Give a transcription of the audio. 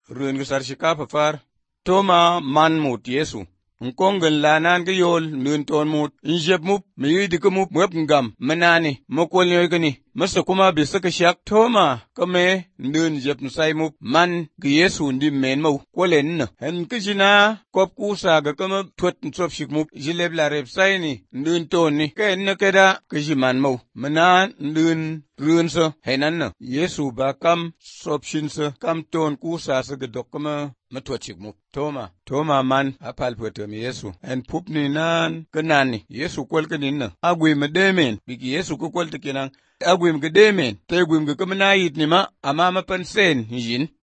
ruen ga sar shika fafar. Toma man mut Yesu. Nkongen lanan ga yol nun ton mut. Injep mup, miyidi ka mup mwep ngam, manani, mokwal nyoy gani. Masa kuma bisa ka shak Toma kame nun jep nsai mup man ga Yesu ndi men mau kwalen na. Hen kishina kop kusa ga kama tuat nsop shik mup jileb la rep sai ni nun ton ni. Kain na keda kishiman mau. Manan nun ruen sa henan na. Yesu ba kam sop shin sa kam ton kusa sa ga dok kama matuat shik mup. Toma man apal puetem Yesu. En pup ni nan kanani. Yesu kwal kanin na. Agwi mademen. Biki Yesu kukwal takinang. Agwim ga demen, te agwim ga kamanayit ni ma, ama mapansen, yin.